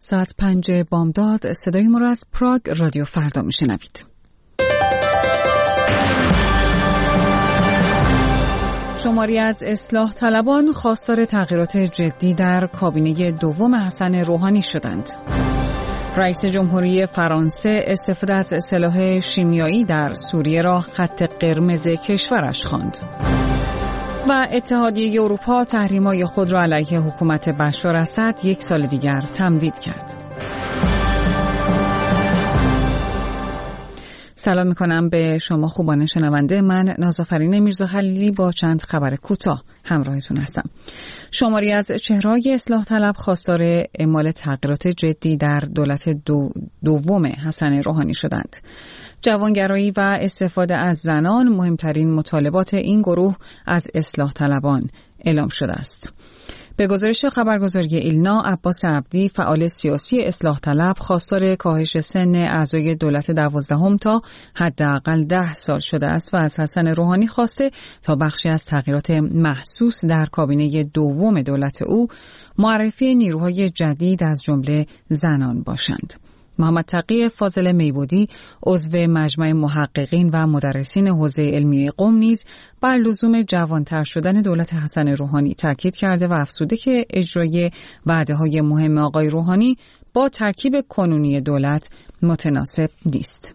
ساعت 5 بامداد صدای ما را از پراگ رادیو فردا میشنوید. شماری از اصلاح طلبان خواستار تغییرات جدی در کابینه دوم حسن روحانی شدند. رئیس جمهوری فرانسه استفاده از سلاح شیمیایی در سوریه را خط قرمز کشورش خواند. و اتحادیه اروپا تحریم‌های خود را علیه حکومت بشار اسد یک سال دیگر تمدید کرد. سلام میکنم به شما خوبان شنونده. من نازآفرین میرزاخلیلی با چند خبر کوتاه همراهتون هستم. شماری از چهره‌های اصلاح طلب خواستار اعمال تغییرات جدی در دولت دوم حسن روحانی شدند. جوانگرایی و استفاده از زنان مهمترین مطالبات این گروه از اصلاح طلبان اعلام شده است. به گزارش خبرگزاری ایلنا، عباس عبدی فعال سیاسی اصلاح طلب خواستار کاهش سن اعضای دولت 12 تا حداقل 10 سال شده است و از حسن روحانی خواسته تا بخشی از تغییرات محسوس در کابینه دوم دولت او معرفی نیروهای جدید از جمله زنان باشند. محمد تقی فاضل میبودی عضو مجمع محققین و مدرسین حوزه علمی قم نیز بر لزوم جوانتر شدن دولت حسن روحانی تاکید کرده و افزوده که اجرای وعده‌های مهم آقای روحانی با ترکیب کنونی دولت متناسب نیست.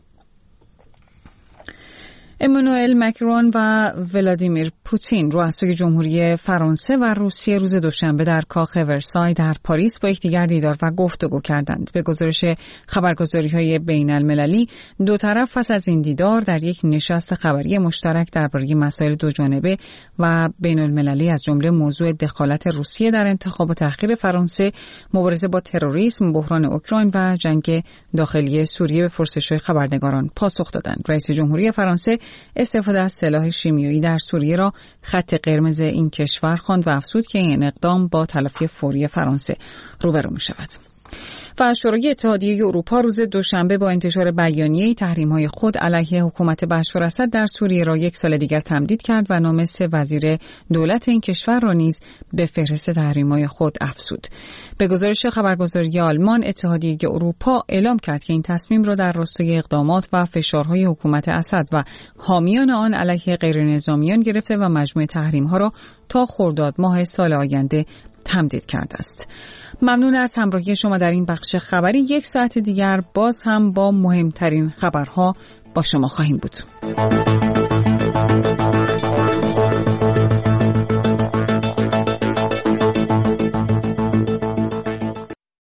امانوئل مکرون و ولادیمیر پوتین رؤسای جمهوری فرانسه و روسیه روز دوشنبه در کاخ ورسای در پاریس با یکدیگر دیدار و گفتگو کردند. به گزارش خبرگزاری‌های بین‌المللی، دو طرف پس از این دیدار در یک نشست خبری مشترک درباره مسائل دوجانبه و بین‌المللی از جمله موضوع دخالت روسیه در انتخاب و تحقیر فرانسه، مبارزه با تروریسم، بحران اوکراین و جنگ داخلی سوریه به پرسش‌های خبرنگاران پاسخ دادند. رئیس جمهوری فرانسه استفاده از سلاح شیمیایی در سوریه را خط قرمز این کشور خواند و افزود که این اقدام با تلافی فوری فرانسه روبرو می‌شود. و شورای اتحادیه اروپا روز دوشنبه با انتشار بیانیه‌ای تحریم‌های خود علیه حکومت بشار اسد در سوریه را یک سال دیگر تمدید کرد و نام 3 وزیر دولت این کشور را نیز به فهرست تحریم‌های خود افزود. به گزارش خبرگزاری آلمان، اتحادیه اروپا اعلام کرد که این تصمیم را در راستای اقدامات و فشارهای حکومت اسد و حامیان آن علیه غیرنظامیان گرفته و مجموع تحریم‌ها را تا خرداد ماه سال آینده تمدید کرده است. ممنون از همراهی شما در این بخش خبری. یک ساعت دیگر باز هم با مهمترین خبرها با شما خواهیم بود.